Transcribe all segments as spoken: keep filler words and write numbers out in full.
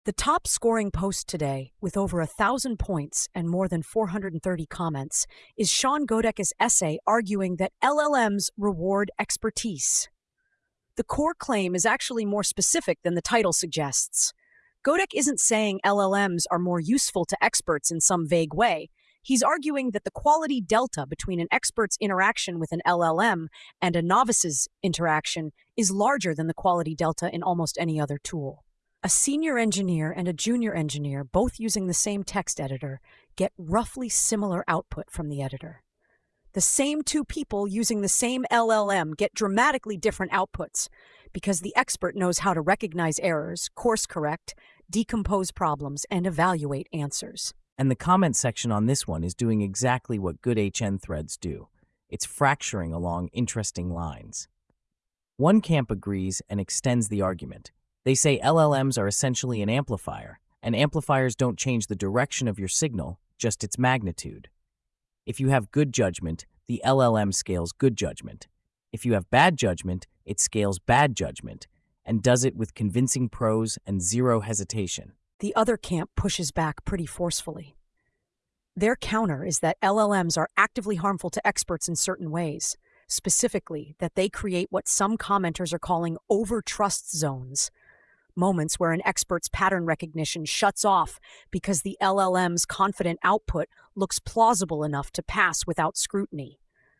The top scoring post today, with over a thousand points and more than four hundred thirty comments, is Sean Godek's essay arguing that L L Ms reward expertise. The core claim is actually more specific than the title suggests. Godek isn't saying L L Ms are more useful to experts in some vague way. He's arguing that the quality delta between an expert's interaction with an L L M and a novice's interaction is larger than the quality delta in almost any other tool. A senior engineer and a junior engineer, both using the same text editor, get roughly similar output from the editor. The same two people using the same L L M get dramatically different outputs because the expert knows how to recognize errors, course correct, decompose problems, and evaluate answers. And the comment section on this one is doing exactly what good H N threads do. It's fracturing along interesting lines. One camp agrees and extends the argument. They say L L Ms are essentially an amplifier, and amplifiers don't change the direction of your signal, just its magnitude. If you have good judgment, the L L M scales good judgment. If you have bad judgment, it scales bad judgment, and does it with convincing prose and zero hesitation. The other camp pushes back pretty forcefully. Their counter is that L L Ms are actively harmful to experts in certain ways, specifically that they create what some commenters are calling over-trust zones, moments where an expert's pattern recognition shuts off because the L L M's confident output looks plausible enough to pass without scrutiny.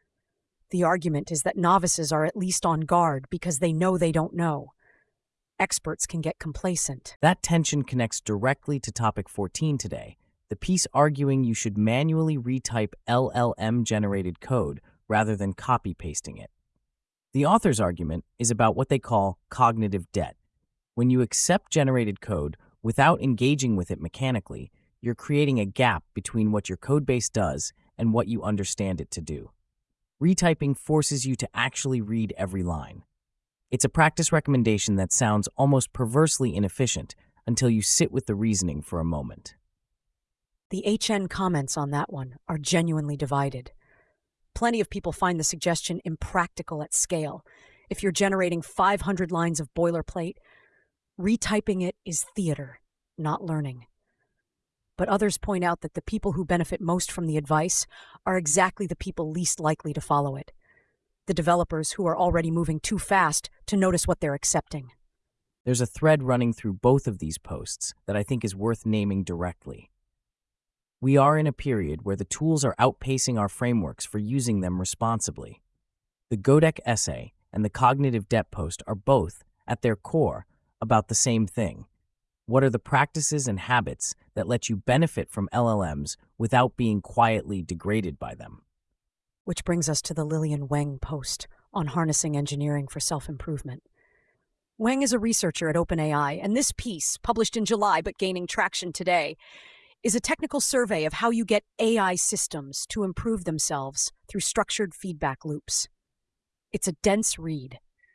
The argument is that novices are at least on guard because they know they don't know. Experts can get complacent. That tension connects directly to topic fourteen today, the piece arguing you should manually retype L L M-generated code rather than copy-pasting it. The author's argument is about what they call cognitive debt. When you accept generated code without engaging with it mechanically, you're creating a gap between what your codebase does and what you understand it to do. Retyping forces you to actually read every line. It's a practice recommendation that sounds almost perversely inefficient until you sit with the reasoning for a moment. The H N comments on that one are genuinely divided. Plenty of people find the suggestion impractical at scale. If you're generating five hundred lines of boilerplate, retyping it is theater, not learning. But others point out that the people who benefit most from the advice are exactly the people least likely to follow it. The developers who are already moving too fast to notice what they're accepting. There's a thread running through both of these posts that I think is worth naming directly. We are in a period where the tools are outpacing our frameworks for using them responsibly. The Godek essay and the cognitive debt post are both, at their core, about the same thing. What are the practices and habits that let you benefit from L L Ms without being quietly degraded by them? Which brings us to the Lillian Weng post on harnessing engineering for self-improvement. Weng is a researcher at OpenAI, and this piece, published in July but gaining traction today, is a technical survey of how you get A I systems to improve themselves through structured feedback loops. It's a dense read.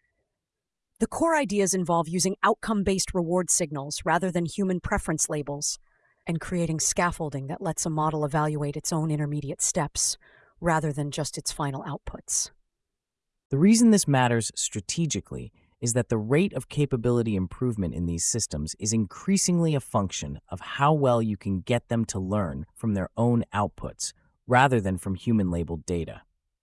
The core ideas involve using outcome-based reward signals rather than human preference labels, and creating scaffolding that lets a model evaluate its own intermediate steps rather than just its final outputs. The reason this matters strategically is that the rate of capability improvement in these systems is increasingly a function of how well you can get them to learn from their own outputs rather than from human-labeled data.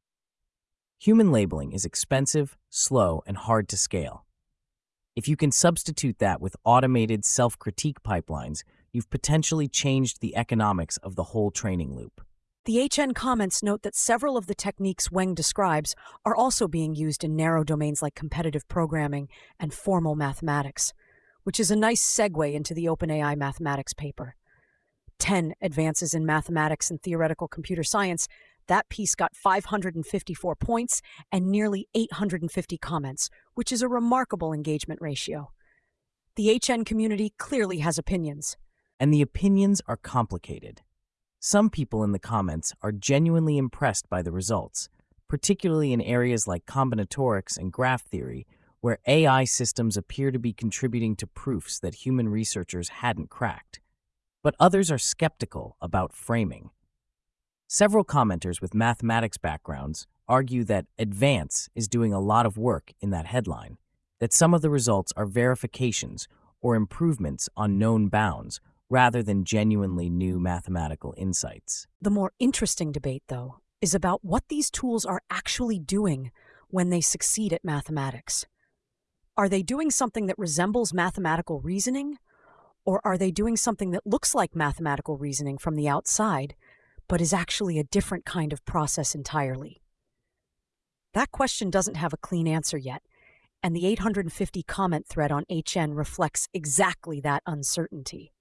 Human labeling is expensive, slow, and hard to scale. If you can substitute that with automated self-critique pipelines, you've potentially changed the economics of the whole training loop. The H N comments note that several of the techniques Weng describes are also being used in narrow domains like competitive programming and formal mathematics, which is a nice segue into the OpenAI mathematics paper. ten Advances in Mathematics and Theoretical Computer Science, that piece got five hundred fifty-four points and nearly eight hundred fifty comments, which is a remarkable engagement ratio. The H N community clearly has opinions. And the opinions are complicated. Some people in the comments are genuinely impressed by the results, particularly in areas like combinatorics and graph theory, where A I systems appear to be contributing to proofs that human researchers hadn't cracked. But others are skeptical about framing. Several commenters with mathematics backgrounds argue that advance is doing a lot of work in that headline, that some of the results are verifications or improvements on known bounds rather than genuinely new mathematical insights. The more interesting debate, though, is about what these tools are actually doing when they succeed at mathematics. Are they doing something that resembles mathematical reasoning, or are they doing something that looks like mathematical reasoning from the outside, but is actually a different kind of process entirely? That question doesn't have a clean answer yet, and the eight hundred fifty comment thread on H N reflects exactly that uncertainty.